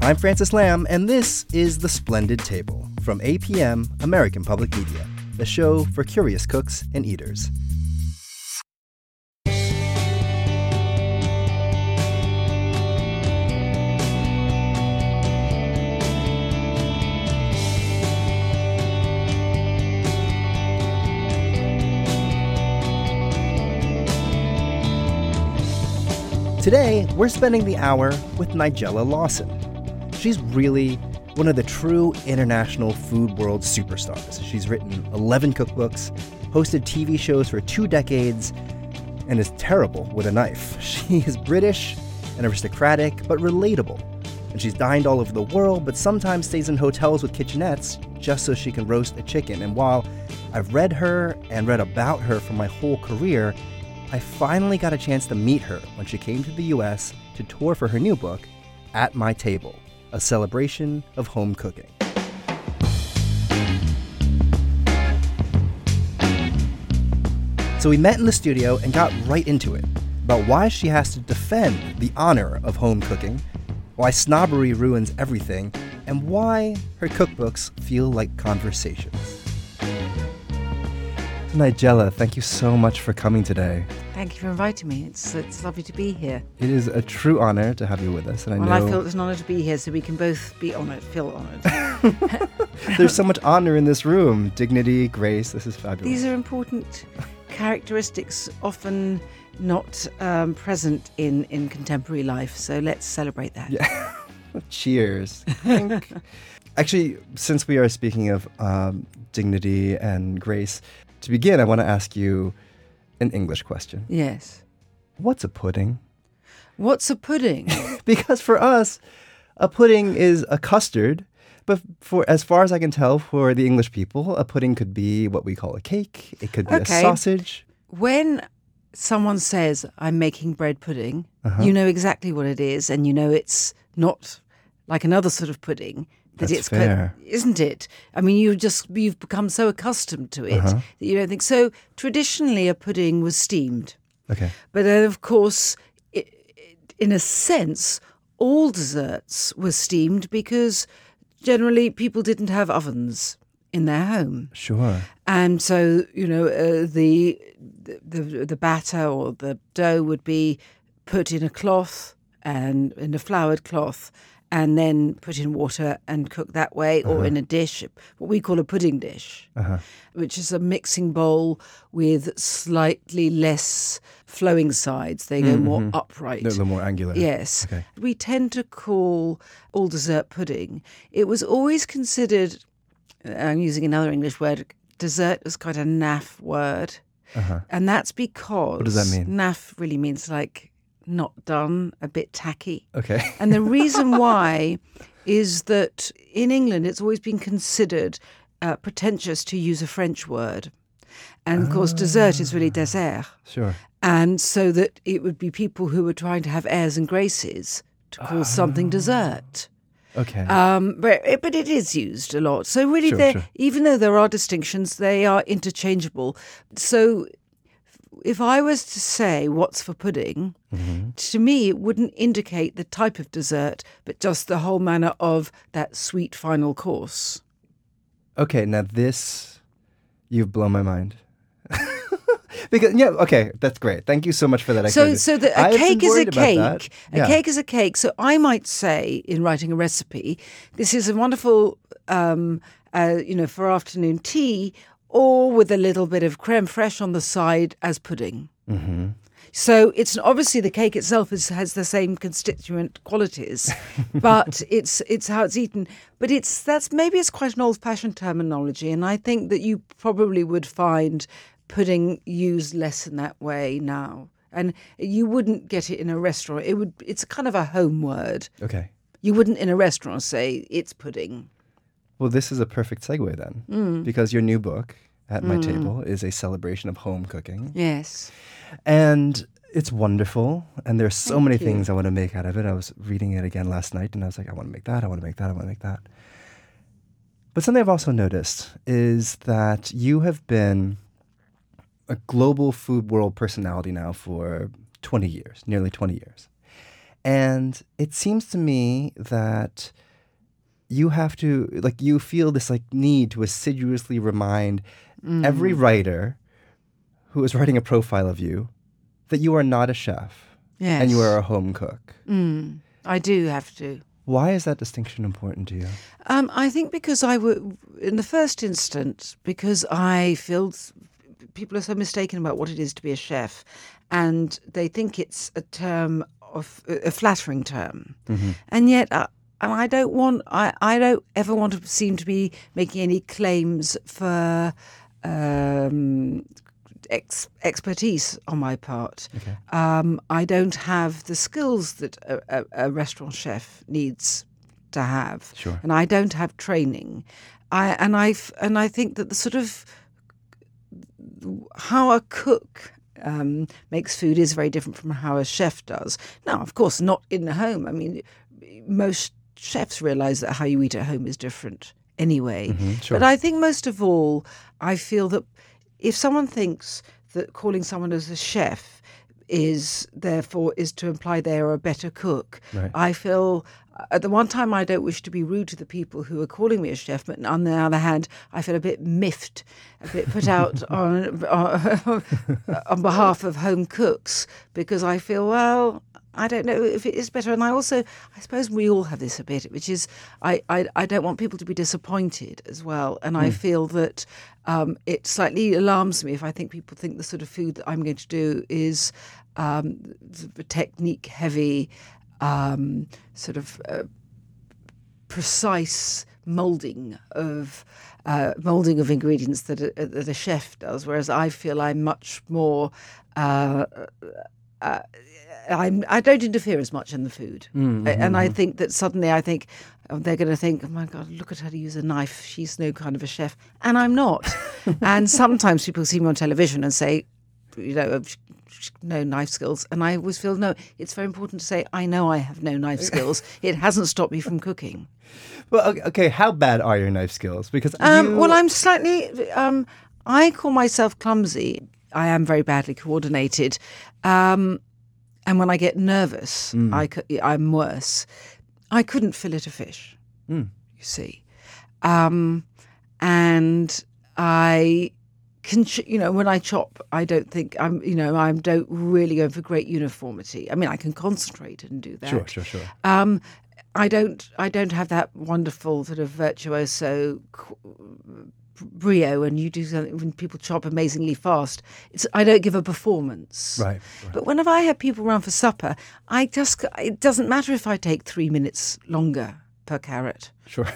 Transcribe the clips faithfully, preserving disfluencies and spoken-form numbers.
I'm Francis Lamb, and this is The Splendid Table from A P M, American Public Media, the show for curious cooks and eaters. Today, we're spending the hour with Nigella Lawson. She's really one of the true international food world superstars. She's written eleven cookbooks, hosted T V shows for two decades, and is terrible with a knife. She is British and aristocratic, but relatable. And she's dined all over the world, but sometimes stays in hotels with kitchenettes just so she can roast a chicken. And while I've read her and read about her for my whole career, I finally got a chance to meet her when she came to the U S to tour for her new book, At My Table, a celebration of home cooking. So we met in the studio and got right into it about why she has to defend the honor of home cooking, why snobbery ruins everything, and why her cookbooks feel like conversations. Nigella, thank you so much for coming today. Thank you for inviting me. It's it's lovely to be here. It is a true honor to have you with us. And I well, know I feel it's an honor to be here, so we can both be honored, feel honored. There's so much honor in this room. Dignity, grace, this is fabulous. These are important characteristics, often not um, present in, in contemporary life, so let's celebrate that. Yeah. Cheers. Actually, since we are speaking of um, dignity and grace, to begin, I want to ask you an English question. Yes. What's a pudding? What's a pudding? Because for us, a pudding is a custard, but for as far as I can tell, for the English people, a pudding could be what we call a cake. It could be Okay. a sausage. When someone says, I'm making bread pudding, Uh-huh. you know exactly what it is, and you know it's not like another sort of pudding. That That's it's fair. co- isn't it? I mean, you just you've become so accustomed to it Uh-huh. that you don't think so. Traditionally, a pudding was steamed, Okay. but then, of course, it, it, in a sense, all desserts were steamed because generally people didn't have ovens in their home, Sure. and so you know uh, the, the the batter or the dough would be put in a cloth and in a floured cloth, and then put in water and cook that way, or Uh-huh. in a dish, what we call a pudding dish, Uh-huh. which is a mixing bowl with slightly less flowing sides. They go more Mhm. upright. They're a little more angular. Yes. Okay. We tend to call all dessert pudding. It was always considered, I'm using another English word, dessert was quite a naff word. Uh-huh. And that's because... What does that mean? Naff really means like not done, a bit tacky. Okay. And the reason why is that in England it's always been considered uh, pretentious to use a French word. And of course, dessert is really dessert. Sure. And so that it would be people who were trying to have airs and graces to call something dessert. Okay. Um, but, it, but it is used a lot. So really, Sure, they're- sure. even though there are distinctions, they are interchangeable. So if I was to say what's for pudding, Mm-hmm. to me it wouldn't indicate the type of dessert, but just the whole manner of that sweet final course. Okay, now this, you've blown my mind. Because, yeah, okay, that's great. Thank you so much for that. So, explanation. so the, I a have cake been is a worried about that. cake. Yeah. A cake is a cake. So I might say, in writing a recipe, this is a wonderful, um, uh, you know, for afternoon tea, or with a little bit of creme fraiche on the side as pudding. Mm-hmm. So it's obviously the cake itself is, has the same constituent qualities, but it's it's how it's eaten. But it's that's maybe it's quite an old-fashioned terminology, and I think that you probably would find pudding used less in that way now. And you wouldn't get it in a restaurant. It would. It's kind of a home word. Okay. You wouldn't in a restaurant say it's pudding. Well, this is a perfect segue then, Mm. because your new book, At My Table, is a celebration of home cooking. Yes. And it's wonderful. And there's so Thank many you. things I want to make out of it. I was reading it again last night and I was like, I want to make that, I want to make that, I want to make that. But something I've also noticed is that you have been a global food world personality now for twenty years, nearly twenty years. And it seems to me that you have to, like, you feel this like need to assiduously remind mm. every writer who is writing a profile of you that you are not a chef. Yes. And you are a home cook. Mm. I do have to. Why is that distinction important to you? Um, I think because I would, in the first instance, because I feel people are so mistaken about what it is to be a chef, and they think it's a term of a flattering term, mm-hmm. and yet. Uh, And I don't want, I, I don't ever want to seem to be making any claims for um, ex, expertise on my part. Okay. Um, I don't have the skills that a, a, a restaurant chef needs to have. Sure. And I don't have training. I and I and I think that the sort of how a cook um, makes food is very different from how a chef does. Now, of course, not in the home. I mean, most chefs realize that how you eat at home is different anyway. Mm-hmm, sure. But I think most of all, I feel that if someone thinks that calling someone as a chef is therefore is to imply they are a better cook, right. I feel at the one time I don't wish to be rude to the people who are calling me a chef, but on the other hand, I feel a bit miffed, a bit put out on, on on behalf of home cooks, because I feel, well, I don't know if it is better. And I also, I suppose we all have this a bit, which is I, I, I don't want people to be disappointed as well. And mm. I feel that um, it slightly alarms me if I think people think the sort of food that I'm going to do is um, technique heavy, um, sort of uh, precise moulding of uh, moulding of ingredients that a, that a chef does, whereas I feel I'm much more. Uh, uh, I'm, I don't interfere as much in the food. Mm-hmm. And I think that suddenly I think oh, they're going to think, oh my God, look at her use a knife. She's no kind of a chef. And I'm not. And sometimes people see me on television and say, you know, no knife skills. And I always feel, no, it's very important to say, I know I have no knife skills. It hasn't stopped me from cooking. Well, okay, how bad are your knife skills? Because um, you... Well, I'm slightly, um, I call myself clumsy. I am very badly coordinated. Um And when I get nervous, mm. I, I'm worse. I couldn't fillet a fish, mm. you see. Um, and I can, you know, when I chop, I don't think I'm, you know, I don't really go for great uniformity. I mean, I can concentrate and do that. Sure, sure, sure. Um, I don't, I don't have that wonderful sort of virtuoso brio, and you do something when people chop amazingly fast. It's I don't give a performance. Right, right. But whenever I have people around for supper, I just it doesn't matter if I take three minutes longer per carrot. Sure.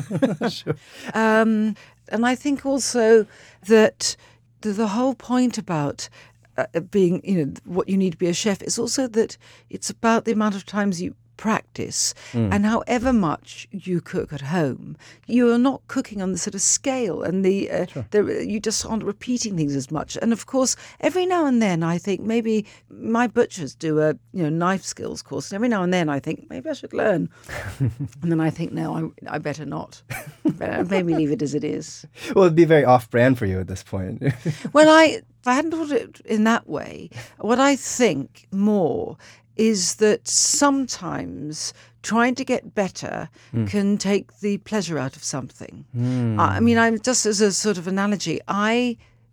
Sure. Um, and I think also that the, the whole point about uh, being, you know, what you need to be a chef is also that it's about the amount of times you practice. Mm. And however much you cook at home, you are not cooking on the sort of scale, and the, uh, sure. the you just aren't repeating things as much. And of course, every now and then I think maybe my butchers do a you know knife skills course, and every now and then I think maybe I should learn. And then I think no, I, I better not. Maybe leave it as it is. Well, it'd be very off-brand for you at this point. Well, I if I hadn't put it in that way, what I think more is that sometimes trying to get better mm. can take the pleasure out of something. Mm. I mean, I'm just as a sort of analogy, I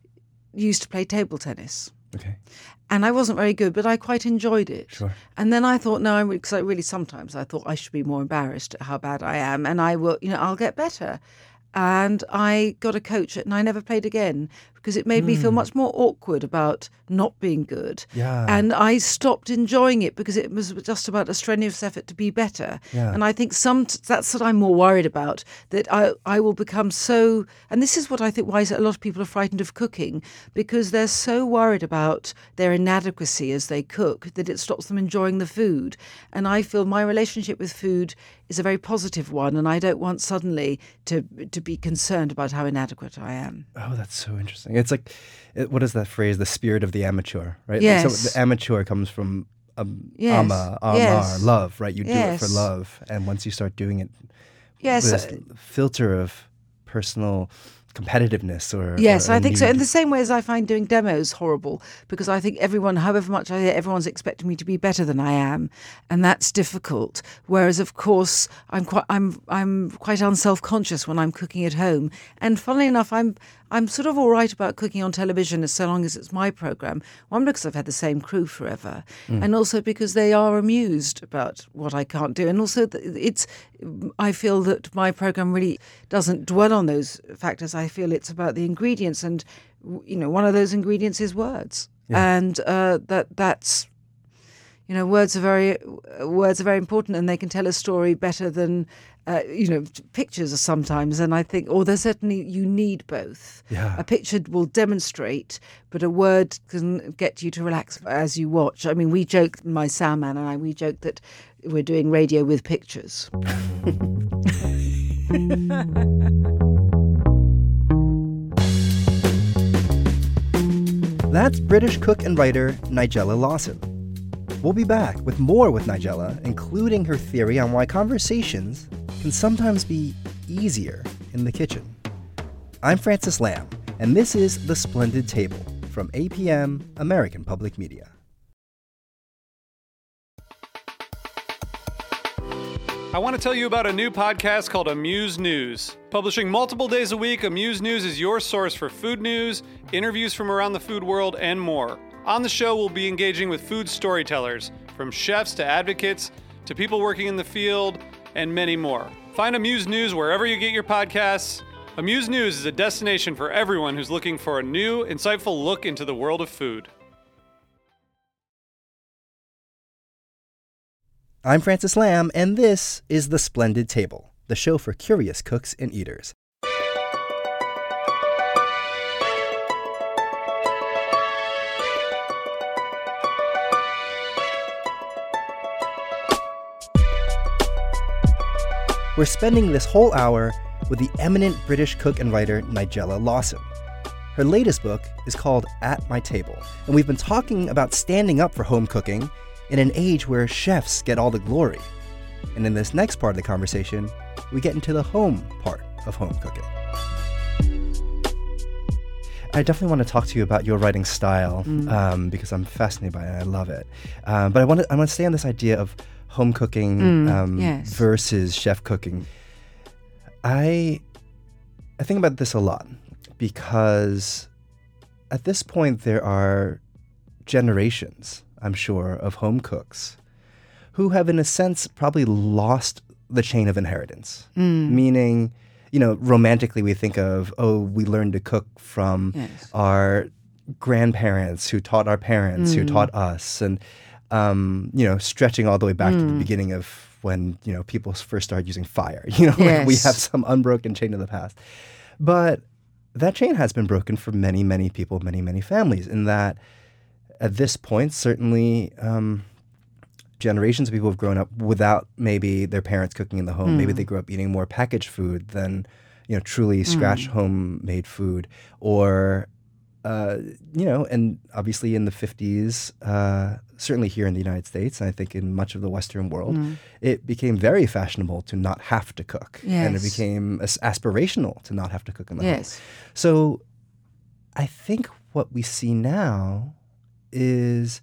used to play table tennis. Okay. And I wasn't very good, but I quite enjoyed it. Sure. And then I thought, no, because I really sometimes I thought I should be more embarrassed at how bad I am, and I will, you know, I'll get better. And I got a coach, and I never played again because it made mm. me feel much more awkward about not being good. Yeah. And I stopped enjoying it because it was just about a strenuous effort to be better. Yeah. And I think some that's what I'm more worried about, that I, I will become so, and this is what I think why a lot of people are frightened of cooking, because they're so worried about their inadequacy as they cook that it stops them enjoying the food. And I feel my relationship with food is a very positive one, and I don't want suddenly to to be concerned about how inadequate I am. Oh, that's so interesting. It's like, what is that phrase? The spirit of the amateur, right? Yes. So the amateur comes from um, yes. ama, amar, yes. love, right? You do yes. it for love. And once you start doing it yes. with this filter of personal competitiveness or yes, or a I think so. need. In the same way as I find doing demos horrible, because I think everyone, however much I hear, everyone's expecting me to be better than I am, and that's difficult. Whereas, of course, I'm quite I'm I'm quite unself-conscious when I'm cooking at home. And funnily enough, I'm I'm sort of all right about cooking on television as so long as it's my program. One, because I've had the same crew forever, mm. and also because they are amused about what I can't do, and also it's I feel that my program really doesn't dwell on those factors. I feel it's about the ingredients, and you know, one of those ingredients is words, yeah. and uh, that that's you know, words are very words are very important, and they can tell a story better than uh, you know pictures are sometimes. And I think, or there's certainly you need both. Yeah. A picture will demonstrate, but a word can get you to relax as you watch. I mean, we joke, my sound man and I, we joke that we're doing radio with pictures. That's British cook and writer Nigella Lawson. We'll be back with more with Nigella, including her theory on why conversations can sometimes be easier in the kitchen. I'm Francis Lamb, and this is The Splendid Table from A P M American Public Media. I want to tell you about a new podcast called Amuse News. Publishing multiple days a week, Amuse News is your source for food news, interviews from around the food world, and more. On the show, we'll be engaging with food storytellers, from chefs to advocates to people working in the field, and many more. Find Amuse News wherever you get your podcasts. Amuse News is a destination for everyone who's looking for a new, insightful look into the world of food. I'm Francis Lamb, and this is The Splendid Table, the show for curious cooks and eaters. We're spending this whole hour with the eminent British cook and writer Nigella Lawson. Her latest book is called At My Table, and we've been talking about standing up for home cooking in an age where chefs get all the glory. And in this next part of the conversation, we get into the home part of home cooking. I definitely want to talk to you about your writing style mm. um, because I'm fascinated by it. I love it. Um, but I want to I want to stay on this idea of home cooking mm, um, yes. versus chef cooking. I I think about this a lot because at this point there are generations, I'm sure, of home cooks who have, in a sense, probably lost the chain of inheritance. Mm. Meaning, you know, romantically we think of, oh, we learned to cook from yes. our grandparents who taught our parents, mm. who taught us, and, um, you know, stretching all the way back mm. to the beginning of when, you know, people first started using fire. You know, yes. like we have some unbroken chain of the past. But that chain has been broken for many, many people, many, many families, in that at this point, certainly um, generations of people have grown up without maybe their parents cooking in the home. Mm. Maybe they grew up eating more packaged food than, you know, truly scratch mm. homemade food. Or, uh, you know, and obviously in the fifties, uh, certainly here in the United States, and I think in much of the Western world, mm. it became very fashionable to not have to cook. Yes. And it became as- aspirational to not have to cook in the yes. home. So I think what we see now is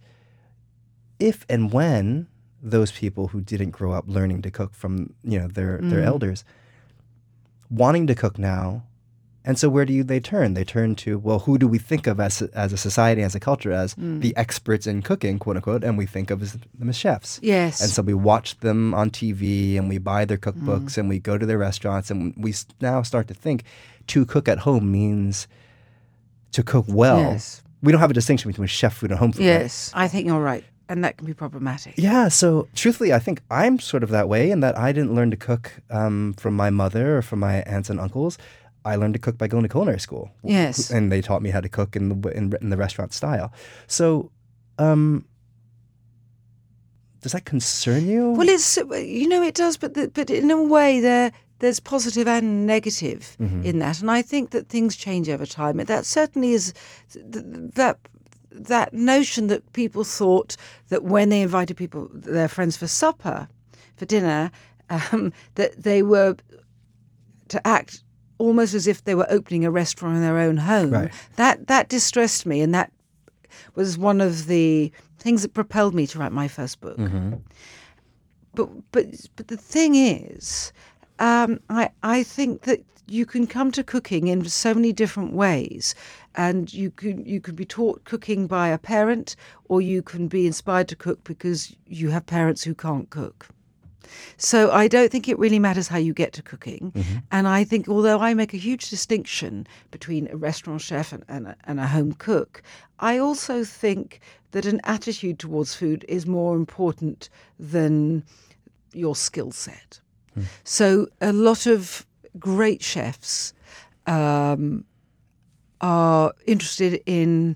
if and when those people who didn't grow up learning to cook from, you know, their, mm. their elders, wanting to cook now, and so where do you, they turn? They turn to, well, who do we think of as as a society, as a culture, as mm. the experts in cooking, quote unquote, and we think of as them as chefs. Yes. And so we watch them on T V, and we buy their cookbooks, mm. and we go to their restaurants, and we now start to think to cook at home means to cook well. Yes. We don't have a distinction between chef food and home food. Yes, right? I think you're right. And that can be problematic. Yeah, so truthfully, I think I'm sort of that way in that I didn't learn to cook um, from my mother or from my aunts and uncles. I learned to cook by going to culinary school. Yes. And they taught me how to cook in the in, in the restaurant style. So, um, does that concern you? Well, it's, you know, it does, but the, but in a way there there's positive and negative mm-hmm. in that. And I think that things change over time. That certainly is that that notion that people thought that when they invited people, their friends for supper, for dinner, um, that they were to act almost as if they were opening a restaurant in their own home. Right. That that distressed me, and that was one of the things that propelled me to write my first book. Mm-hmm. But but but the thing is, um, I I think that you can come to cooking in so many different ways, and you could you could be taught cooking by a parent, or you can be inspired to cook because you have parents who can't cook. So I don't think it really matters how you get to cooking. Mm-hmm. And I think although I make a huge distinction between a restaurant chef and, and, a, and a home cook, I also think that an attitude towards food is more important than your skill set. Mm. So a lot of great chefs um, are interested in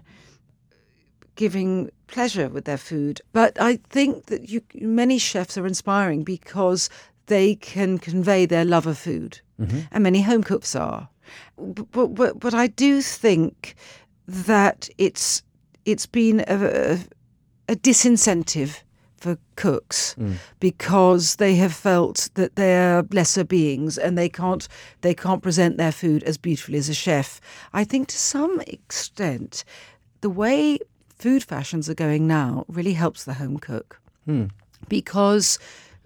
giving pleasure with their food. But I think that you, many chefs are inspiring because they can convey their love of food. Mm-hmm. And many home cooks are. But, but, but I do think that it's it's been a, a, a disincentive for cooks mm. because they have felt that they're lesser beings and they can't they can't present their food as beautifully as a chef. I think to some extent the way food fashions are going now really helps the home cook. Mm. Because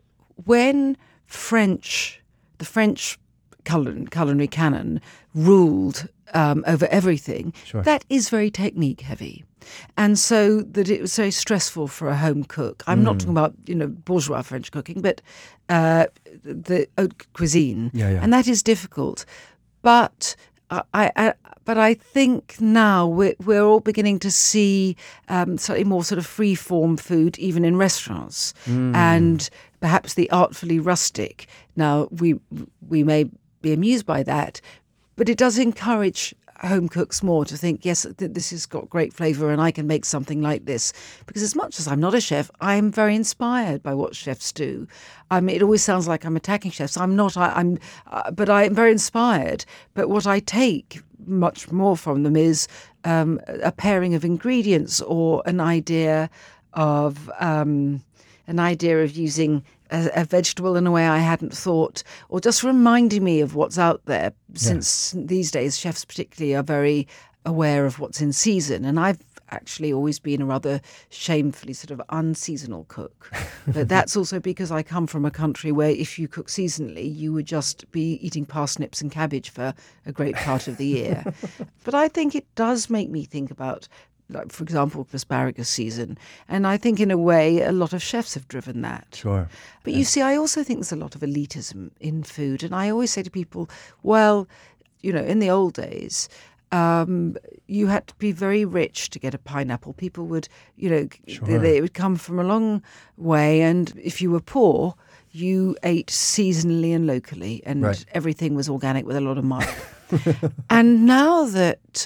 when French, the French culinary, culinary canon ruled um, over everything, sure. that is very technique heavy. And so that it was very stressful for a home cook. I'm mm. not talking about, you know, bourgeois French cooking, but uh, the haute cuisine. Yeah, yeah. And that is difficult. But I, I but I think now we're, we're all beginning to see um, slightly more sort of free-form food, even in restaurants, mm. and perhaps the artfully rustic. Now, we we may be amused by that, but it does encourage home cooks more to think, yes, th- this has got great flavour and I can make something like this. Because as much as I'm not a chef, I'm very inspired by what chefs do. I mean, it always sounds like I'm attacking chefs. I'm not, I, I'm, uh, but I'm very inspired. But what I take much more from them is um, a pairing of ingredients or an idea of um, an idea of using A, a vegetable in a way I hadn't thought, or just reminding me of what's out there, since yeah. these days chefs particularly are very aware of what's in season. And I've actually always been a rather shamefully sort of unseasonal cook. But that's also because I come from a country where if you cook seasonally, you would just be eating parsnips and cabbage for a great part of the year. But I think it does make me think about, like, for example, asparagus season. And I think in a way a lot of chefs have driven that. Sure. But you see, I also think there's a lot of elitism in food. And I always say to people, well, you know, in the old days, um, you had to be very rich to get a pineapple. People would, you know, sure. they, they would come from a long way. And if you were poor, you ate seasonally and locally. And right. everything was organic with a lot of mud. And now that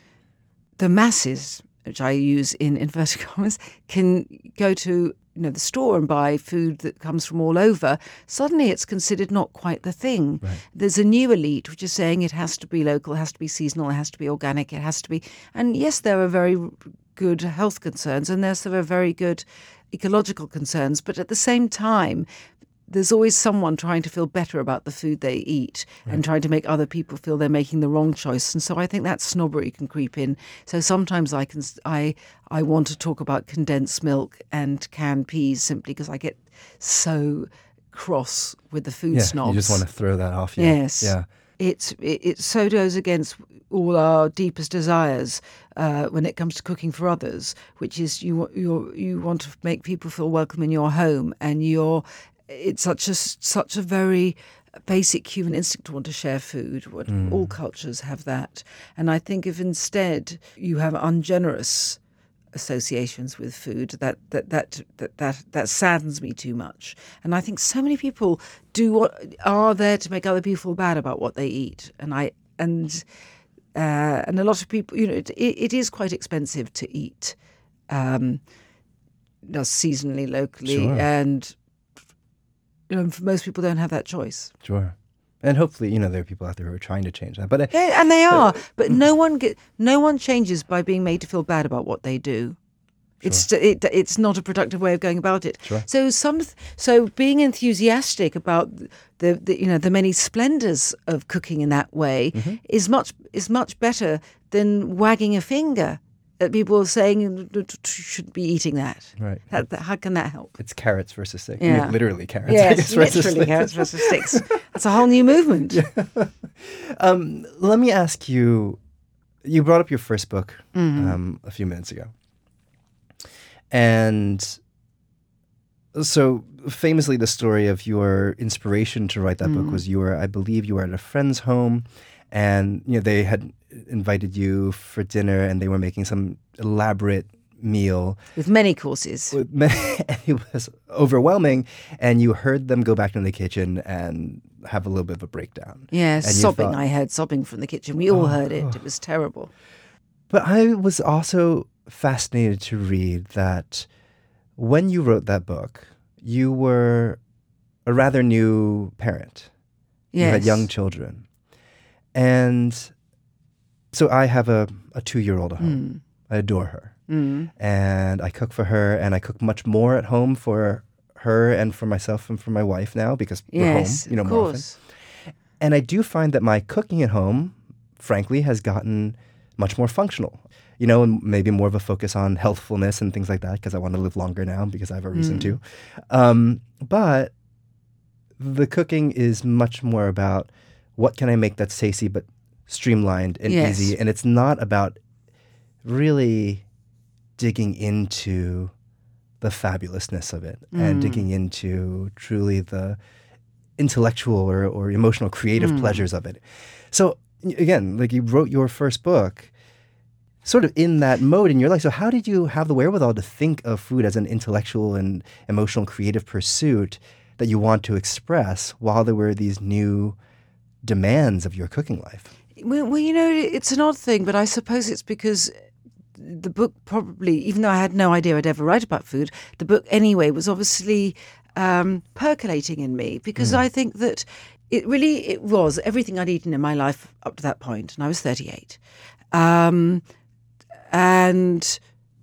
the masses, which I use in inverted commas, can go to, you know, the store and buy food that comes from all over, suddenly it's considered not quite the thing. Right. There's a new elite which is saying it has to be local, it has to be seasonal, it has to be organic, it has to be... And yes, there are very good health concerns and yes, there are very good ecological concerns, but at the same time, there's always someone trying to feel better about the food they eat right. and trying to make other people feel they're making the wrong choice. And so I think that snobbery can creep in. So sometimes I can I I want to talk about condensed milk and canned peas simply because I get so cross with the food yeah, snobs. You just want to throw that off. You. Yes. Yeah. It's, it, it so goes against all our deepest desires uh, when it comes to cooking for others, which is you you you want to make people feel welcome in your home, and you're it's such a such a very basic human instinct to want to share food. What mm. all cultures have that, and I think if instead you have ungenerous associations with food, that that that that that, that saddens me too much. And I think so many people do what are there to make other people feel bad about what they eat, and I and uh, and a lot of people, you know, it, it is quite expensive to eat, um, seasonally, locally, sure. and. You know, most people don't have that choice. Sure. And hopefully, you know, there are people out there who are trying to change that. But uh, yeah, and they are. But, but no one get no one changes by being made to feel bad about what they do. It's it, it's not a productive way of going about it. Sure. So some so being enthusiastic about the, the you know the many splendors of cooking in that way Mm-hmm. is much is much better than wagging a finger at people saying you shouldn't be eating that. Right. That, that, how can that help? It's carrots versus sticks. Yeah. I mean, literally carrots. I Yes, guess, versus literally sticks. carrots versus sticks. That's a whole new movement. Um, let me ask you. You brought up your first book Mm-hmm. um, a few minutes ago, and so famously, the story of your inspiration to write that Mm. book was you were, I believe, you were at a friend's home, and you know they had invited you for dinner, and they were making some elaborate meal. With many courses. With many, and it was overwhelming, and you heard them go back into the kitchen and have a little bit of a breakdown. Yes, And you sobbing. thought- I heard sobbing from the kitchen. We all heard it. It was terrible. But I was also fascinated to read that when you wrote that book, you were a rather new parent. Yes. You had young children. And so I have a, a two-year-old at home. I adore her. Mm. And I cook for her, and I cook much more at home for her and for myself and for my wife now because we're Yes, home, you know, of more often. course. And I do find that my cooking at home, frankly, has gotten much more functional. You know, and maybe more of a focus on healthfulness and things like that because I want to live longer now because I have a reason Mm. to. Um, but the cooking is much more about what can I make that's tasty but streamlined and Yes. easy. And it's not about really digging into the fabulousness of it and Mm. digging into truly the intellectual or, or emotional creative Mm. pleasures of it. So y- again, like you wrote your first book sort of in that mode in your life. So how did you have the wherewithal to think of food as an intellectual and emotional creative pursuit that you want to express while there were these new demands of your cooking life? Well, well, you know, it's an odd thing, but I suppose it's because the book probably, even though I had no idea I'd ever write about food, the book anyway was obviously um, percolating in me because I think that it really, it was everything I'd eaten in my life up to that point, and I was thirty-eight. Um, and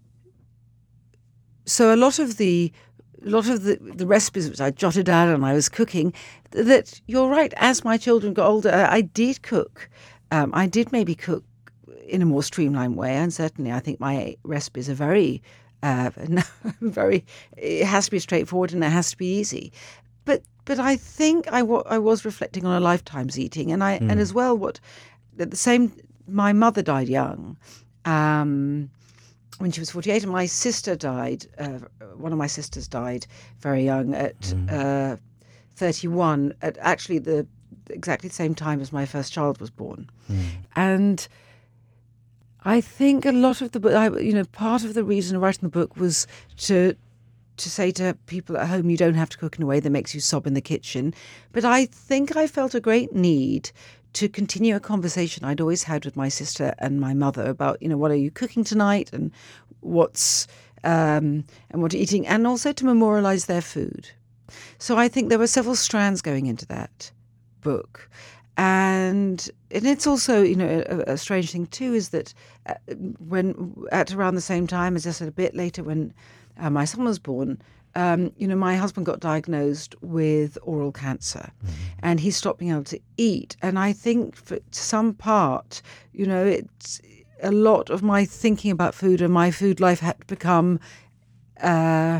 so a lot of the a lot of the, the recipes which I jotted down and I was cooking, that you're right, as my children got older, I did cook. Um, I did maybe cook in a more streamlined way, and certainly I think my recipes are very, uh, very, it has to be straightforward and it has to be easy. But but I think I, w- I was reflecting on a lifetime's eating, and I Mm. and as well what, at the same, my mother died young, um, when she was forty-eight, and my sister died, uh, one of my sisters died very young at Mm. uh, thirty-one, at actually the exactly the same time as my first child was born. Mm. And I think a lot of the book, I, you know, part of the reason of writing the book was to to say to people at home, you don't have to cook in a way that makes you sob in the kitchen. But I think I felt a great need to continue a conversation I'd always had with my sister and my mother about, you know, what are you cooking tonight and what's um, and what you're eating, and also to memorialize their food. So I think there were several strands going into that book. And and it's also, you know, a, a strange thing too is that uh, when at around the same time, as I said a bit later, when uh, my son was born, um, you know, my husband got diagnosed with oral cancer, mm-hmm. and he stopped being able to eat. And I think for to some part, you know, it's a lot of my thinking about food and my food life had to become. Uh,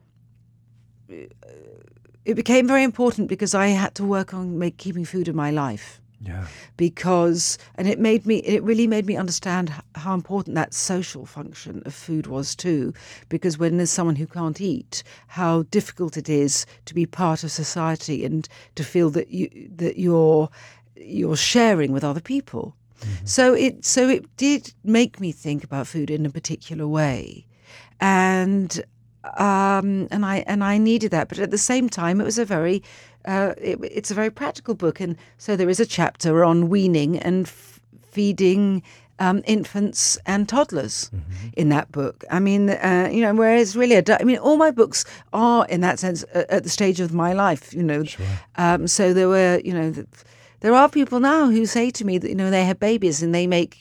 It became very important because I had to work on make, keeping food in my life. Yeah. Because, and it made me, it really made me understand how important that social function of food was too. Because when there's someone who can't eat, how difficult it is to be part of society and to feel that you that you're you're sharing with other people. Mm-hmm. So it so it did make me think about food in a particular way, and. Um, and I and I needed that, but at the same time, it was a very, uh, it, it's a very practical book, and so there is a chapter on weaning and f- feeding um, infants and toddlers mm-hmm. in that book. I mean, uh, you know, whereas really, I mean, all my books are in that sense at, at the stage of my life, you know. Sure. Um, so there were, you know, the, there are people now who say to me that, you know, they have babies and they make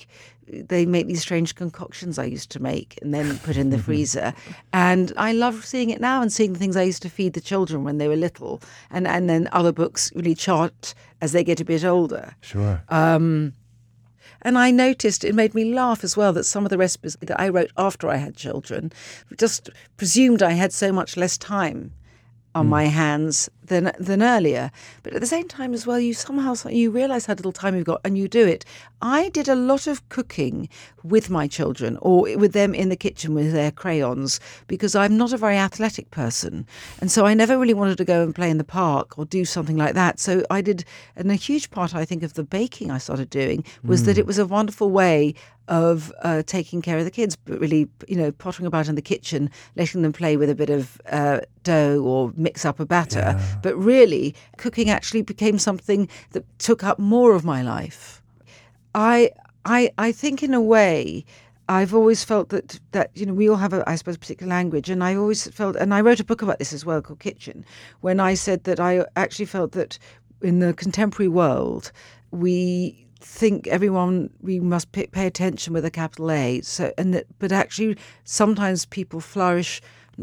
they make these strange concoctions I used to make and then put in the freezer. And I love seeing it now and seeing the things I used to feed the children when they were little. And, and then other books really chart as they get a bit older. Sure. Um, and I noticed it made me laugh as well that some of the recipes that I wrote after I had children just presumed I had so much less time on mm. my hands than than earlier. But at the same time as well, you somehow you realise how little time you've got and you do it. I did a lot of cooking with my children or with them in the kitchen with their crayons because I'm not a very athletic person. And so I never really wanted to go and play in the park or do something like that. So I did, and a huge part, I think, of the baking I started doing was mm. that it was a wonderful way of uh, taking care of the kids, but really, you know, pottering about in the kitchen, letting them play with a bit of uh, dough or mix up a batter. Yeah. But really, cooking actually became something that took up more of my life. I, I, I think in a way, I've always felt that, that, you know, we all have, a, I suppose, a particular language. And I always felt, and I wrote a book about this as well called Kitchen, when I said that I actually felt that in the contemporary world, we think everyone we must pay, pay attention with a capital A. So, and that, but actually, sometimes people flourish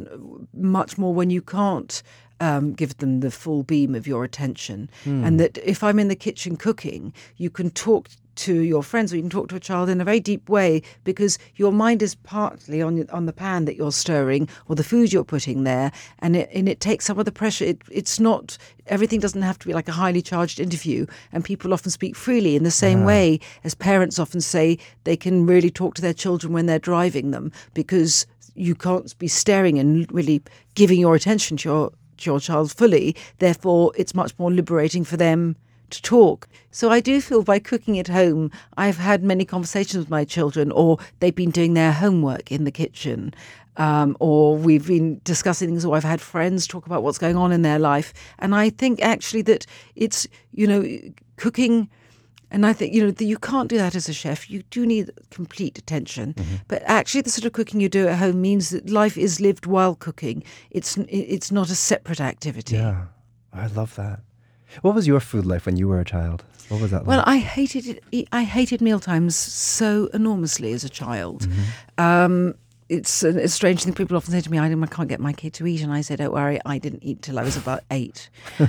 much more when you can't um, give them the full beam of your attention. Mm. And that if I'm in the kitchen cooking, you can talk to your friends or you can talk to a child in a very deep way because your mind is partly on on the pan that you're stirring or the food you're putting there, and it and it takes some of the pressure. It, it's not everything doesn't have to be like a highly charged interview, and people often speak freely in the same yeah. way as parents often say they can really talk to their children when they're driving them because you can't be staring and really giving your attention to your to your child fully. Therefore, it's much more liberating for them to talk. So I do feel by cooking at home, I've had many conversations with my children, or they've been doing their homework in the kitchen, um, or we've been discussing things, or I've had friends talk about what's going on in their life. And I think actually that it's, you know, cooking, and I think, you know, that you can't do that as a chef. You do need complete attention. Mm-hmm. But actually the sort of cooking you do at home means that life is lived while cooking. It's it's not a separate activity. Yeah, I love that. What was your food life when you were a child? What was that like? Well, I hated it. I hated mealtimes so enormously as a child. Mm-hmm. Um, it's a, a strange thing. People often say to me, I can't get my kid to eat. And I say, don't worry, I didn't eat till I was about eight.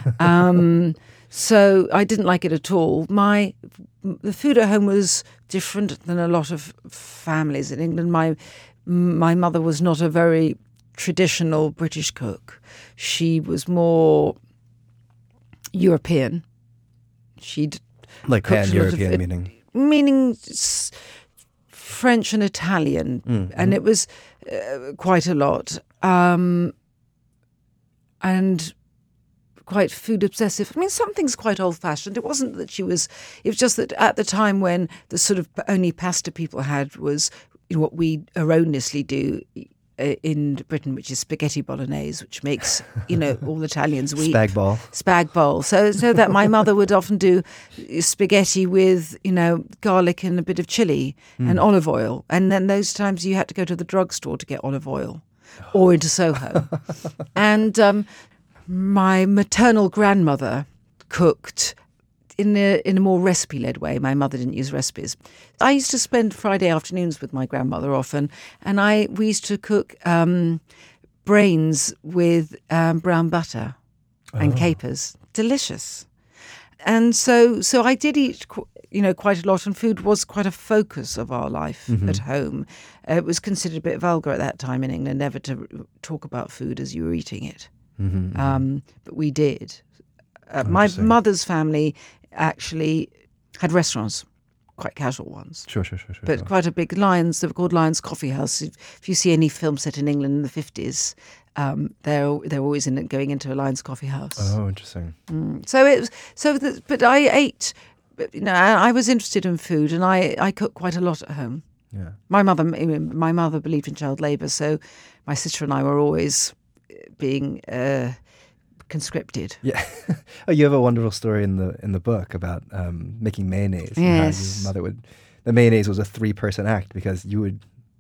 um, so I didn't like it at all. My The food at home was different than a lot of families in England. My My mother was not a very traditional British cook. She was more European. She'd like pan-European meaning meaning French and Italian, mm-hmm. and it was uh, quite a lot, um, and quite food obsessive. I mean, some things quite old-fashioned. It wasn't that she was. It was just that at the time when the sort of only pasta people had was, you know, what we erroneously do in Britain, which is spaghetti bolognese, which makes, you know, all Italians weep. Spag bol. Spag bol. So, so that my mother would often do spaghetti with, you know, garlic and a bit of chili mm. and olive oil. And then those times you had to go to the drugstore to get olive oil or into Soho. And um, my maternal grandmother cooked in a, in a more recipe-led way. My mother didn't use recipes. I used to spend Friday afternoons with my grandmother often, and I we used to cook um, brains with um, brown butter and oh. capers. Delicious. And so so I did eat, you know, quite a lot, and food was quite a focus of our life mm-hmm. at home. Uh, it was considered a bit vulgar at that time in England, never to talk about food as you were eating it. Mm-hmm. Um, but we did. Uh, my mother's family actually had restaurants, quite casual ones. Sure, sure, sure, sure. But sure. quite a big Lions. They were called Lions Coffee House. If, if you see any film set in England in the fifties, um, they're they're always in it, going into a Lions Coffee House. Oh, interesting. Mm. So it was so. The, but I ate. You know, I, I was interested in food, and I I cooked quite a lot at home. Yeah. My mother, my mother believed in child labour, so my sister and I were always being. Uh, conscripted. Yeah. Oh, you have a wonderful story in the in the book about um, making mayonnaise. Yes. And how your mother would, the mayonnaise was a three person act because you would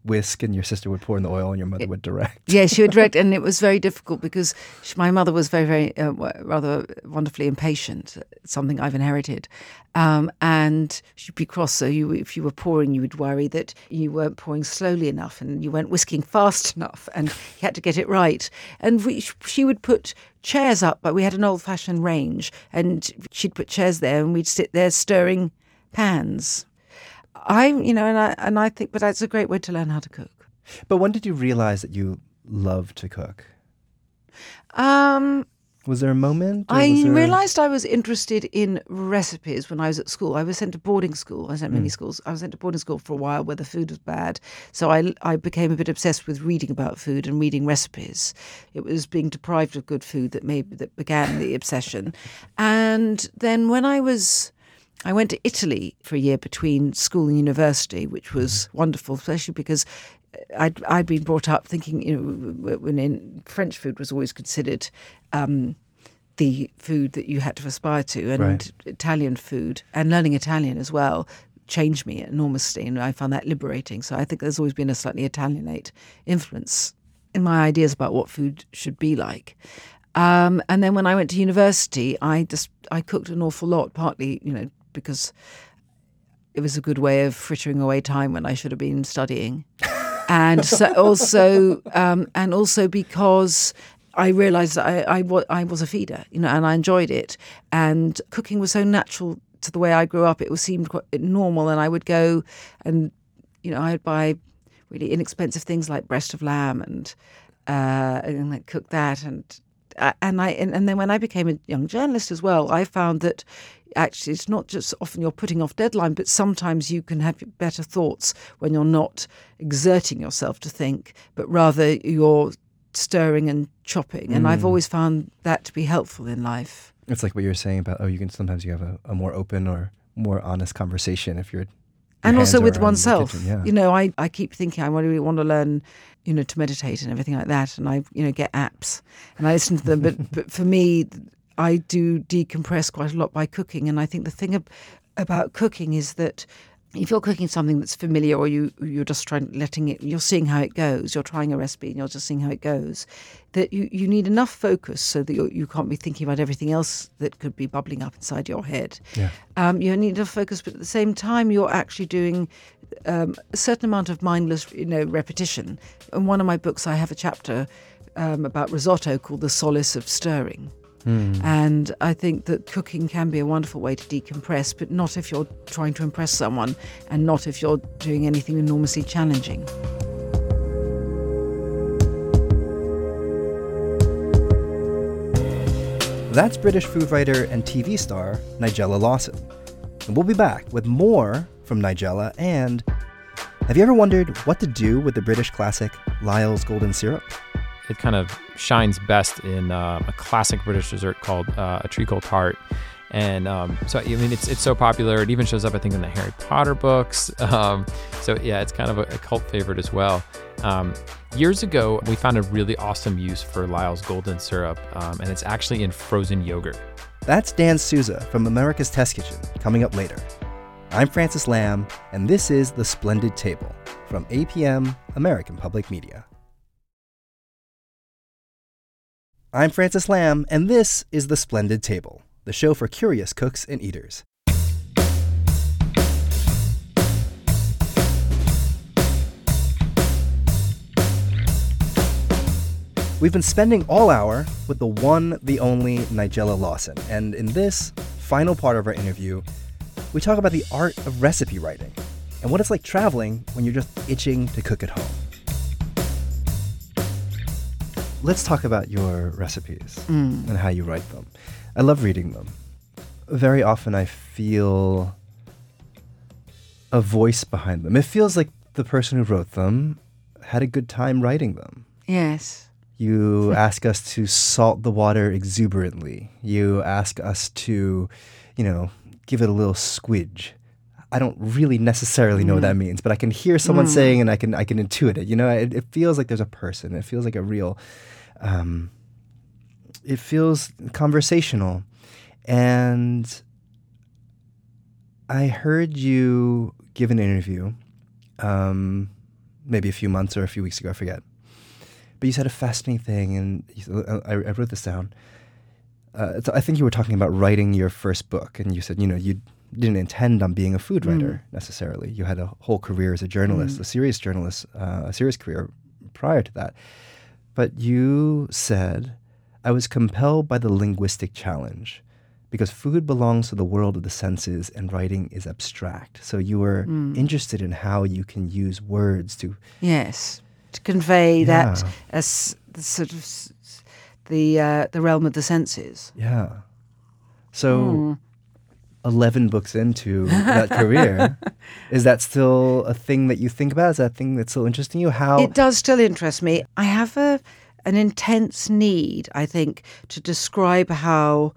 whisk and your sister would pour in the oil and your mother would direct. Yeah, she would direct, and it was very difficult because she, my mother was very, very uh, rather wonderfully impatient, something I've inherited. Um, and she'd be cross, so you, if you were pouring, you would worry that you weren't pouring slowly enough and you weren't whisking fast enough, and you had to get it right. And we, she would put chairs up, but we had an old-fashioned range, and she'd put chairs there, and we'd sit there stirring pans. I, you know, and I and I think, but that's a great way to learn how to cook. But when did you realize that you loved to cook? Um, was there a moment? I was there... realized I was interested in recipes when I was at school. I was sent to boarding school. I was sent mm. many schools. I was sent to boarding school for a while where the food was bad. So I, I became a bit obsessed with reading about food and reading recipes. It was being deprived of good food that maybe that began the obsession. And then when I was... I went to Italy for a year between school and university, which was wonderful, especially because I'd, I'd been brought up thinking, you know, when in French food was always considered um, the food that you had to aspire to, and right. Italian food and learning Italian as well changed me enormously, and I found that liberating. So I think there's always been a slightly Italianate influence in my ideas about what food should be like. Um, and then when I went to university, I just I cooked an awful lot, partly, you know, because it was a good way of frittering away time when I should have been studying, and so also um, and also because I realised that I, I, wa- I was a feeder, you know, and I enjoyed it, and cooking was so natural to the way I grew up. It was seemed quite normal, and I would go and, you know, I'd buy really inexpensive things like breast of lamb and uh, and I'd cook that, and uh, and I and, and then when I became a young journalist as well, I found that. Actually, it's not just often you're putting off deadline, but sometimes you can have better thoughts when you're not exerting yourself to think, but rather you're stirring and chopping. And mm. I've always found that to be helpful in life. It's like what you're saying about, oh, you can sometimes you have a, a more open or more honest conversation if you're... And also with oneself. Kitchen, yeah. You know, I, I keep thinking I really want to learn, you know, to meditate and everything like that. And I, you know, get apps and I listen to them. but, but for me... I do decompress quite a lot by cooking, and I think the thing ab- about cooking is that if you're cooking something that's familiar, or you you're just trying letting it, you're seeing how it goes. You're trying a recipe, and you're just seeing how it goes. That you, you need enough focus so that you're, you can't be thinking about everything else that could be bubbling up inside your head. Yeah. Um, you need enough focus, but at the same time, you're actually doing um, a certain amount of mindless, you know, repetition. In one of my books, I have a chapter um, about risotto called "The Solace of Stirring." Mm. And I think that cooking can be a wonderful way to decompress, but not if you're trying to impress someone, and not if you're doing anything enormously challenging. That's British food writer and T V star Nigella Lawson. And we'll be back with more from Nigella. And have you ever wondered what to do with the British classic Lyle's Golden Syrup? It kind of shines best in uh, a classic British dessert called uh, a treacle tart. And um, so, I mean, it's it's so popular. It even shows up, I think, in the Harry Potter books. Um, so, yeah, it's kind of a, a cult favorite as well. Um, years ago, we found a really awesome use for Lyle's Golden Syrup, um, and it's actually in frozen yogurt. That's Dan Souza from America's Test Kitchen, coming up later. I'm Francis Lamb, and this is The Splendid Table from A P M, American Public Media. I'm Francis Lamb, and this is The Splendid Table, the show for curious cooks and eaters. We've been spending all hour with the one, the only Nigella Lawson, and in this final part of our interview, we talk about the art of recipe writing and what it's like traveling when you're just itching to cook at home. Let's talk about your recipes mm. and how you write them. I love reading them. Very often I feel a voice behind them. It feels like the person who wrote them had a good time writing them. Yes. You ask us to salt the water exuberantly. You ask us to, you know, give it a little squidge. I don't really necessarily know mm. what that means, but I can hear someone mm. saying, and I can I can intuit it. You know, it, it feels like there's a person. It feels like a real, um, it feels conversational. And I heard you give an interview, um, maybe a few months or a few weeks ago, I forget. But you said a fascinating thing, and you, I, I wrote this down. Uh, I think you were talking about writing your first book, and you said, you know, you didn't intend on being a food writer mm. necessarily. You had a whole career as a journalist, mm. a serious journalist, uh, a serious career prior to that. But you said, I was compelled by the linguistic challenge because food belongs to the world of the senses and writing is abstract. So you were mm. interested in how you can use words to... Yes, to convey yeah. that as the sort of the uh, the realm of the senses. Yeah. So mm. eleven books into that career, is that still a thing that you think about? Is that a thing that's still interesting you? How It does still interest me. I have a an intense need, I think, to describe how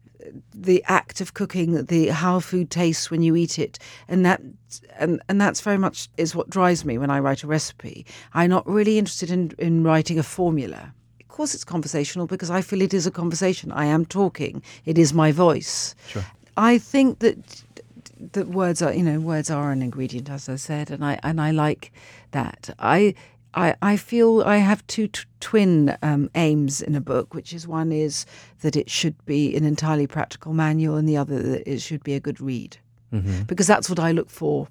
the act of cooking, the how food tastes when you eat it, and that and and that's very much is what drives me when I write a recipe. I'm not really interested in, in writing a formula. Of course, it's conversational because I feel it is a conversation. I am talking. It is my voice. Sure. I think that that words are, you know, words are an ingredient, as I said, and I and I like that. I. I, I feel I have two t- twin um, aims in a book, which is one is that it should be an entirely practical manual and the other that it should be a good read. Mm-hmm. Because that's what I look for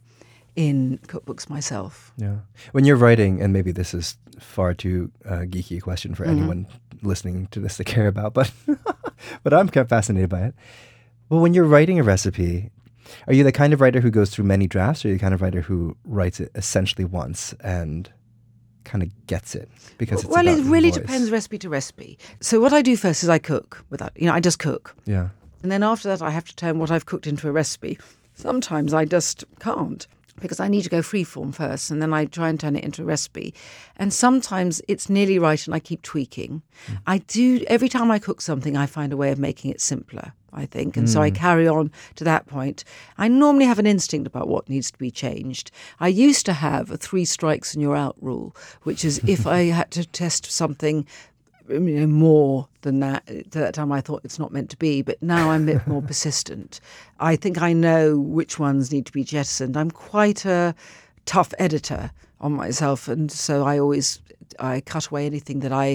in cookbooks myself. Yeah. When you're writing, and maybe this is far too uh, geeky a question for mm-hmm. anyone listening to this to care about, but but I'm kind of fascinated by it. Well, when you're writing a recipe, are you the kind of writer who goes through many drafts, or are you the kind of writer who writes it essentially once and kind of gets it because it's well about it really voice. Depends recipe to recipe. So what I do first is I cook without, you know, I just cook. Yeah. And then after that I have to turn what I've cooked into a recipe. Sometimes I just can't because I need to go freeform first and then I try and turn it into a recipe. And sometimes it's nearly right and I keep tweaking. Mm. I do, every time I cook something I find a way of making it simpler, I think. And mm. so I carry on to that point. I normally have an instinct about what needs to be changed. I used to have a three strikes and you're out rule, which is if I had to test something, you know, more than that, at that time I thought it's not meant to be, but now I'm a bit more persistent. I think I know which ones need to be jettisoned. I'm quite a tough editor on myself, and so I always, I cut away anything that I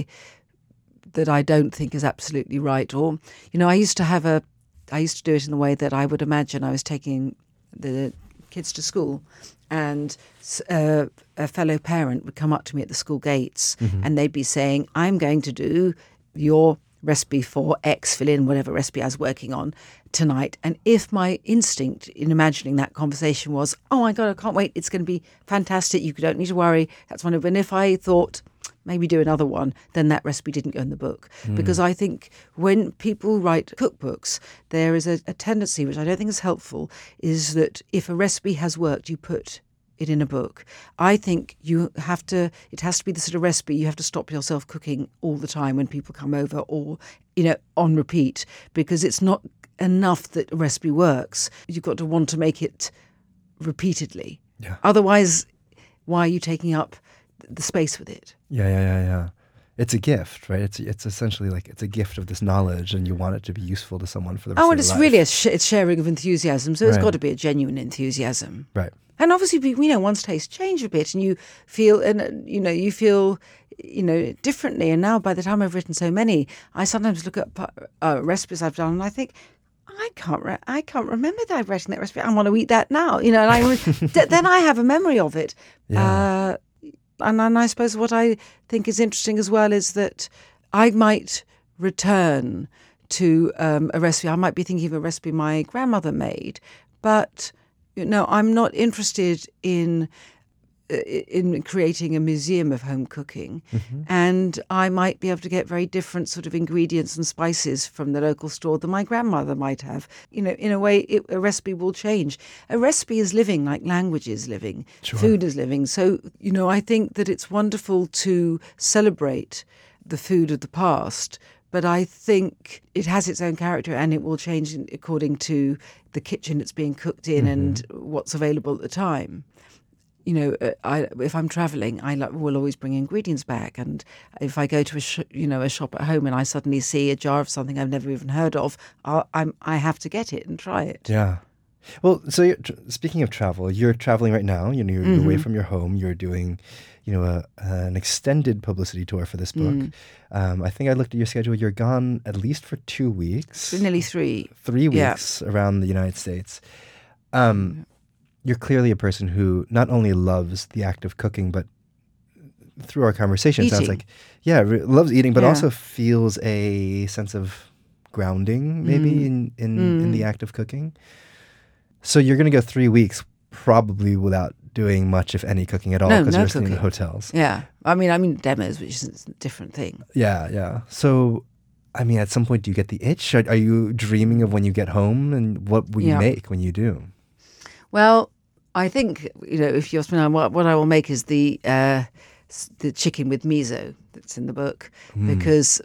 that I don't think is absolutely right. Or, you know, I used to have a, I used to do it in the way that I would imagine I was taking the kids to school and uh, a fellow parent would come up to me at the school gates mm-hmm. and they'd be saying, I'm going to do your recipe for X, fill in whatever recipe I was working on tonight. And if my instinct in imagining that conversation was, oh my God, I can't wait, it's going to be fantastic, you don't need to worry, that's one of, and if I thought, maybe do another one, then that recipe didn't go in the book. Mm. Because I think when people write cookbooks, there is a, a tendency, which I don't think is helpful, is that if a recipe has worked, you put it in a book. I think you have to, it has to be the sort of recipe you have to stop yourself cooking all the time when people come over or, you know, on repeat, because it's not enough that a recipe works. You've got to want to make it repeatedly. Yeah. Otherwise, why are you taking up the space with it? Yeah, yeah, yeah, yeah. It's a gift, right? It's it's essentially like it's a gift of this knowledge, and you want it to be useful to someone for the rest oh, of and their it's life. really a sh- it's sharing of enthusiasm, so it's Right. got to be a genuine enthusiasm, Right. and obviously, you know, one's taste change a bit, and you feel, and uh, you know, you feel, you know, differently. And now, by the time I've written so many, I sometimes look at uh, recipes I've done, and I think, I can't, re- I can't remember that I've written that recipe. I want to eat that now, you know. And I re- th- then I have a memory of it. Yeah. Uh, And, and I suppose what I think is interesting as well is that I might return to um, a recipe. I might be thinking of a recipe my grandmother made, but you know, I'm not interested in in creating a museum of home cooking. Mm-hmm. And I might be able to get very different sort of ingredients and spices from the local store than my grandmother might have. You know, in a way, it, a recipe will change. A recipe is living like language is living. Sure. Food is living. So, you know, I think that it's wonderful to celebrate the food of the past, but I think it has its own character and it will change according to the kitchen it's being cooked in mm-hmm. and what's available at the time. You know, uh, I, if I'm travelling, I like, will always bring ingredients back. And if I go to a sh- you know a shop at home and I suddenly see a jar of something I've never even heard of, I'll, I'm I have to get it and try it. Yeah. Well, so you're, tr- speaking of travel, you're traveling right now. You know, you're, you're away Mm-hmm. from your home. You're doing, you know, a, an extended publicity tour for this book. Mm. Um, I think I looked at your schedule. You're gone at least for two weeks, For nearly three. three Yeah. weeks around the United States. Um, you're clearly a person who not only loves the act of cooking, but through our conversation, it sounds Eating. like, yeah, re- loves eating, but Yeah. also feels a sense of grounding, maybe Mm. in in, in Mm. the act of cooking. So you're going to go three weeks probably without doing much, if any, cooking at all, No, because no you're staying in cooking. hotels. Yeah. I mean, I mean demos, which is a different thing. Yeah, yeah. So, I mean, at some point, do you get the itch? Are, are you dreaming of when you get home, and what will you Yeah. make when you do? Well, I think, you know, if you're asking what, what I will make is the uh, s- the chicken with miso that's in the book, because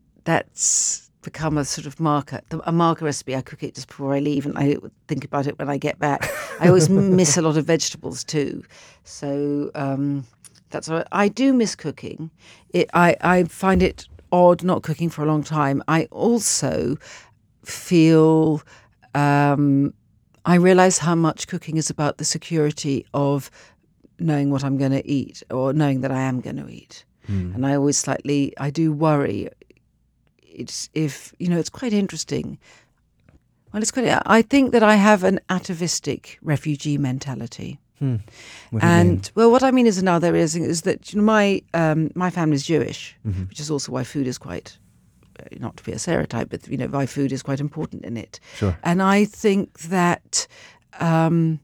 that's become a sort of marker, the- a marker recipe. I cook it just before I leave, and I think about it when I get back. I always miss a lot of vegetables too, so um, that's what I do miss cooking. It, I I find it odd not cooking for a long time. I also feel. Um, I realize how much cooking is about the security of knowing what I'm going to eat, or knowing that I am going to eat. And I always slightly, I do worry. It's if, you know, it's quite interesting. Well, it's quite, I think that I have an atavistic refugee mentality. What do you mean? And well, what I mean is another is is that, you know, my um, my family's Jewish, Mm-hmm. which is also why food is quite, uh, not to be a stereotype, but, you know, why food is quite important in it. Sure. And I think that um,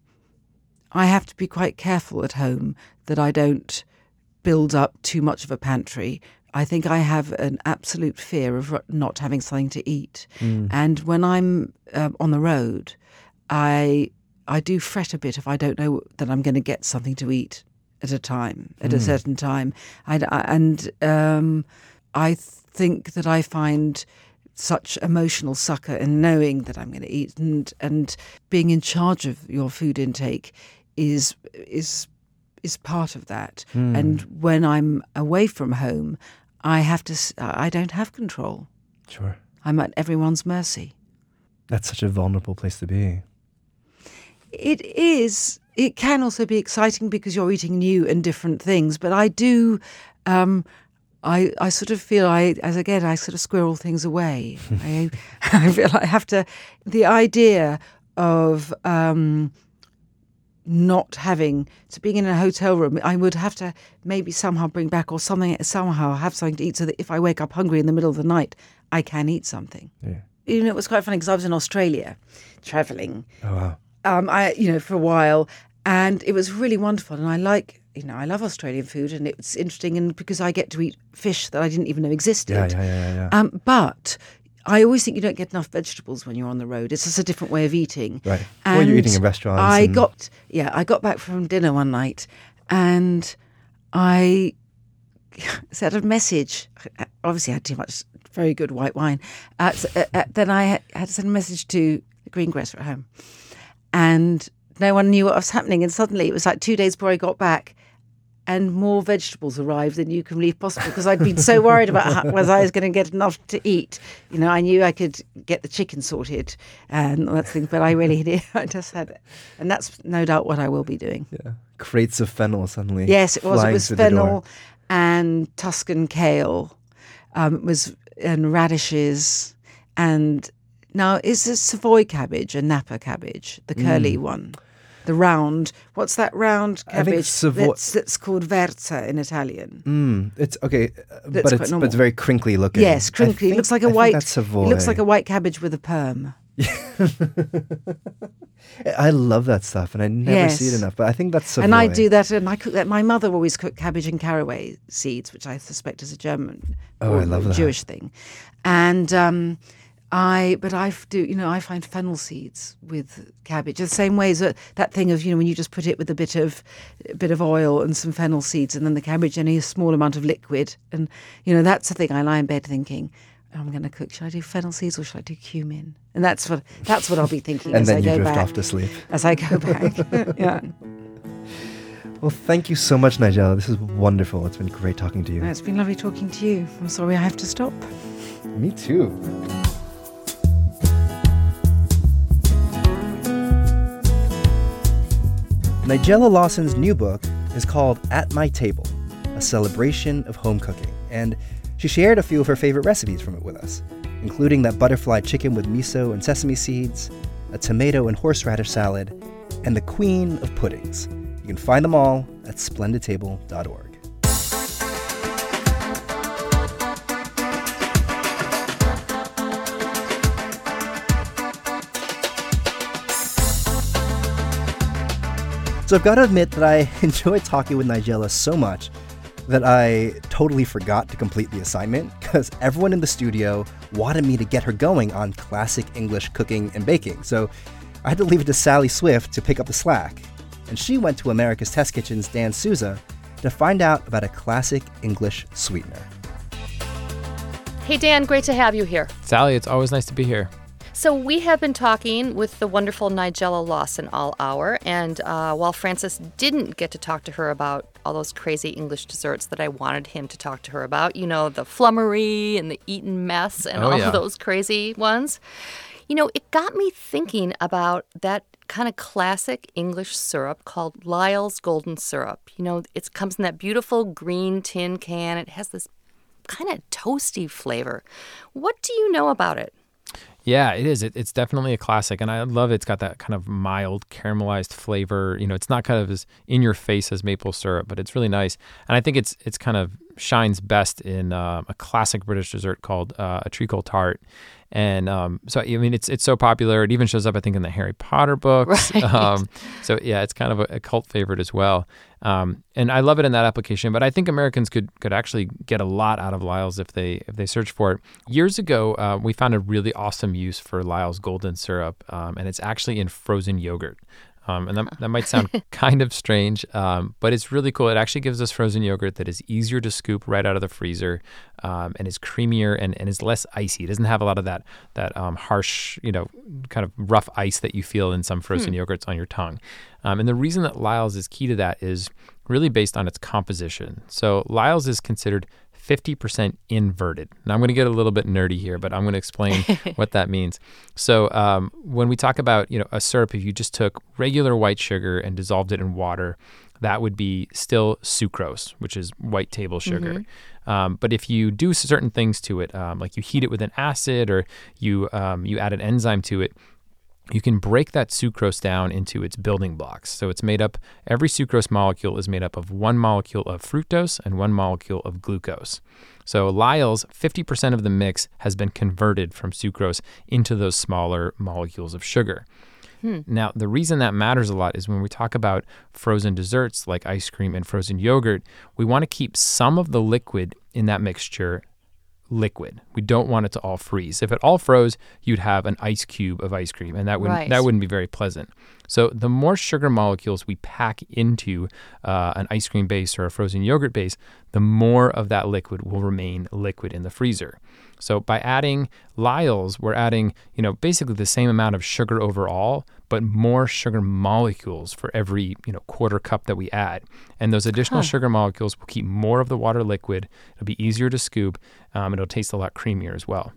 I have to be quite careful at home that I don't build up too much of a pantry. I think I have an absolute fear of r- not having something to eat. And when I'm um, on the road, I I do fret a bit if I don't know that I'm going to get something to eat at a time, at a certain time. I, I- and um, I think that I find such emotional succor in knowing that I'm going to eat, and and being in charge of your food intake is is is part of that. And when I'm away from home, I have to. s- I don't have control. Sure. I'm at everyone's mercy. That's such a vulnerable place to be. It is. It can also be exciting because you're eating new and different things. But I do. Um, I I sort of feel I as again I sort of squirrel things away. I I feel I have to. The idea of um, not having to being in a hotel room, I would have to maybe somehow bring back or something somehow have something to eat so that if I wake up hungry in the middle of the night, I can eat something. Yeah. You know, it was quite funny because I was in Australia, traveling. Oh, wow. Um, I, you know, for a while, and it was really wonderful. And I like, you know, I love Australian food, and it's interesting, and because I get to eat fish that I didn't even know existed. Yeah, yeah, yeah, yeah. Um, but I always think you don't get enough vegetables when you're on the road. It's just a different way of eating. Right. Or you're And eating in restaurants I and- got, yeah, I got back from dinner one night, and I sent a message. Obviously, I had too much very good white wine. Uh, so, uh, uh, then I had, had to send a message to the greengrocer at home, and no one knew what was happening. And suddenly, it was like two days before I got back, and more vegetables arrived than you can believe possible, because I'd been so worried about how, whether I was going to get enough to eat. You know, I knew I could get the chicken sorted and all that thing, but I really did. I just had it. And that's no doubt what I will be doing. Yeah. Crates of fennel suddenly. Yes, it was. It flying was through the door. fennel and Tuscan kale. Um, it was and radishes. And now, is this Savoy cabbage a Napa cabbage, the curly one? The round, what's that round I think cabbage Savoy- that's, that's called verza in Italian? Mm, it's okay, uh, That's but quite it's but it's normal. very crinkly looking. Yes, I crinkly. It think- looks like I a think white. That's Savoy. It looks like a white cabbage with a perm. I love that stuff, and I never see it Yes. enough. But I think that's Savoy. And I do that, and I cook that. My mother always cooked cabbage and caraway seeds, which I suspect is a German Oh, or I love that. Jewish thing. And um, I, but I do, you know, I find fennel seeds with cabbage the same way as that, that thing of, you know, when you just put it with a bit of a bit of oil and some fennel seeds, and then the cabbage only a small amount of liquid, and you know, that's the thing. I lie in bed thinking, I'm going to cook. Should I do fennel seeds or should I do cumin? And that's what that's what I'll be thinking And as then I you go drift back. off to sleep. As I go back, yeah. Well, thank you so much, Nigella. This is wonderful. It's been great talking to you. It's been lovely talking to you. I'm sorry I have to stop. Me too. Nigella Lawson's new book is called At My Table, a celebration of home cooking, and she shared a few of her favorite recipes from it with us, including that butterfly chicken with miso and sesame seeds, a tomato and horseradish salad, and the queen of puddings. You can find them all at splendid table dot org. So I've got to admit that I enjoyed talking with Nigella so much that I totally forgot to complete the assignment because everyone in the studio wanted me to get her going on classic English cooking and baking. So I had to leave it to Sally Swift to pick up the slack. And she went to America's Test Kitchen's Dan Souza to find out about a classic English sweetener. Hey, Dan, great to have you here. Sally, it's always nice to be here. So we have been talking with the wonderful Nigella Lawson all hour, and uh, while Francis didn't get to talk to her about all those crazy English desserts that I wanted him to talk to her about, you know, the flummery and the Eton mess and Oh, all yeah. of those crazy ones, you know, it got me thinking about that kind of classic English syrup called Lyle's Golden Syrup. You know, it comes in that beautiful green tin can. It has this kind of toasty flavor. What do you know about it? Yeah, it is. It, it's definitely a classic, and I love it. It's got that kind of mild caramelized flavor. You know, it's not kind of as in your face as maple syrup, but it's really nice. And I think it's it's kind of shines best in uh, a classic British dessert called uh, a treacle tart. And um, so, I mean, it's it's so popular. It even shows up, I think, in the Harry Potter books. Right. Um, so, yeah, it's kind of a, a cult favorite as well. Um, and I love it in that application. But I think Americans could could actually get a lot out of Lyle's if they if they search for it. Years ago, uh, we found a really awesome use for Lyle's Golden Syrup, um, and it's actually in frozen yogurt. Um, and that, that might sound kind of strange, um, but it's really cool. It actually gives us frozen yogurt that is easier to scoop right out of the freezer, um, and is creamier and, and is less icy. It doesn't have a lot of that that um, harsh, you know, kind of rough ice that you feel in some frozen hmm. yogurts on your tongue. Um, and the reason that Lyle's is key to that is really based on its composition. So Lyle's is considered fifty percent inverted. Now I'm going to get a little bit nerdy here, but I'm going to explain what that means. So um, when we talk about, you know, a syrup, if you just took regular white sugar and dissolved it in water, that would be still sucrose, which is white table sugar. Mm-hmm. Um, but if you do certain things to it, um, like you heat it with an acid or you um, you add an enzyme to it, you can break that sucrose down into its building blocks. So it's made up, every sucrose molecule is made up of one molecule of fructose and one molecule of glucose. So Lyle's, fifty percent of the mix has been converted from sucrose into those smaller molecules of sugar. Hmm. Now, the reason that matters a lot is when we talk about frozen desserts like ice cream and frozen yogurt, we want to keep some of the liquid in that mixture liquid. We don't want it to all freeze. If it all froze, you'd have an ice cube of ice cream, and that wouldn't right. that wouldn't be very pleasant. So the more sugar molecules we pack into uh, an ice cream base or a frozen yogurt base, the more of that liquid will remain liquid in the freezer. So by adding Lyle's, we're adding, you know, basically the same amount of sugar overall, but more sugar molecules for every, you know, quarter cup that we add. And those additional huh. sugar molecules will keep more of the water liquid. It'll be easier to scoop. Um, it'll taste a lot creamier as well.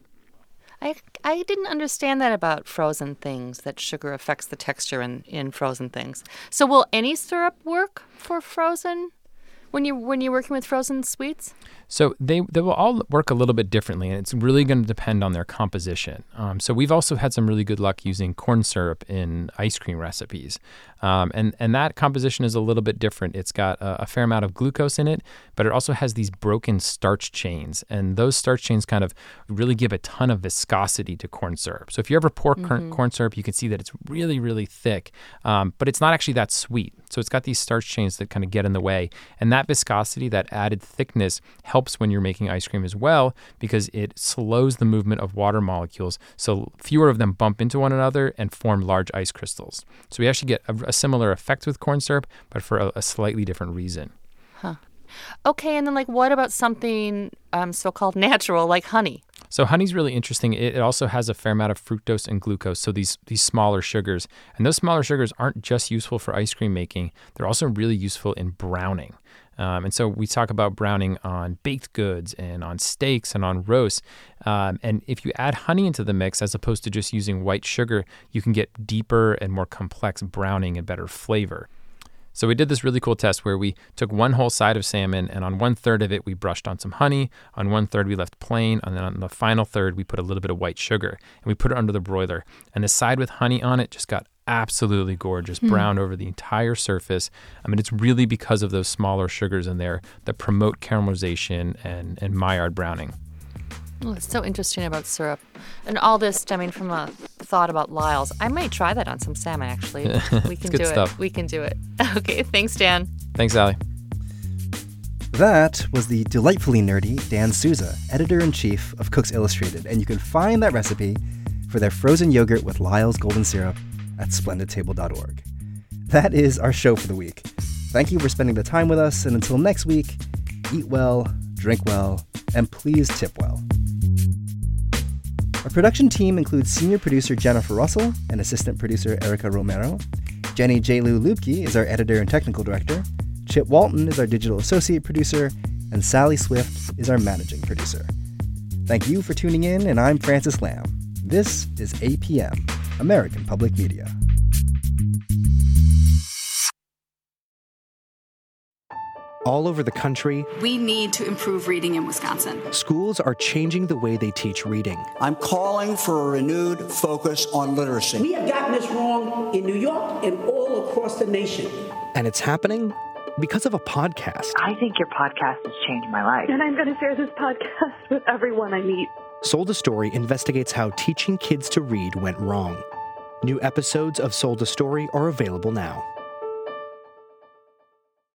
I, I didn't understand that about frozen things, that sugar affects the texture in, in frozen things. So will any syrup work for frozen when you when you're working with frozen sweets? So they, they will all work a little bit differently, and it's really going to depend on their composition. Um, so we've also had some really good luck using corn syrup in ice cream recipes. Um, and, and that composition is a little bit different. It's got a, a fair amount of glucose in it, but it also has these broken starch chains. And those starch chains kind of really give a ton of viscosity to corn syrup. So if you ever pour mm-hmm. corn, corn syrup, you can see that it's really, really thick, um, but it's not actually that sweet. So it's got these starch chains that kind of get in the way. And that viscosity, that added thickness, helps when you're making ice cream as well, because it slows the movement of water molecules, so fewer of them bump into one another and form large ice crystals. So we actually get a, a similar effect with corn syrup, but for a, a slightly different reason. Huh. Okay, and then like what about something um, so-called natural like honey? So honey's really interesting. It, it also has a fair amount of fructose and glucose, so these these smaller sugars. And those smaller sugars aren't just useful for ice cream making. They're also really useful in browning. Um, and so we talk about browning on baked goods and on steaks and on roasts. Um, and if you add honey into the mix, as opposed to just using white sugar, you can get deeper and more complex browning and better flavor. So we did this really cool test where we took one whole side of salmon, and on one third of it, we brushed on some honey. On one third, we left plain. And then on the final third, we put a little bit of white sugar, and we put it under the broiler. And the side with honey on it just got absolutely gorgeous, mm. brown over the entire surface. I mean, it's really because of those smaller sugars in there that promote caramelization and, and Maillard browning. Oh, it's so interesting about syrup. And all this stemming from a thought about Lyle's. I might try that on some salmon, actually. We can good do stuff. it. We can do it. Okay, thanks, Dan. Thanks, Allie. That was the delightfully nerdy Dan Souza, editor-in-chief of Cooks Illustrated, and you can find that recipe for their frozen yogurt with Lyle's golden syrup at splendid table dot org. That is our show for the week. Thank you for spending the time with us, and until next week, eat well, drink well, and please tip well. Our production team includes senior producer Jennifer Russell and assistant producer Erica Romero. Jenny J. Lou Lubke is our editor and technical director. Chip Walton is our digital associate producer, and Sally Swift is our managing producer. Thank you for tuning in, and I'm Francis Lamb. This is A P M, American Public Media. All over the country, we need to improve reading in Wisconsin. Schools are changing the way they teach reading. I'm calling for a renewed focus on literacy. We have gotten this wrong in New York and all across the nation. And it's happening because of a podcast. I think your podcast has changed my life. And I'm going to share this podcast with everyone I meet. Sold a Story investigates how teaching kids to read went wrong. New episodes of Sold a Story are available now.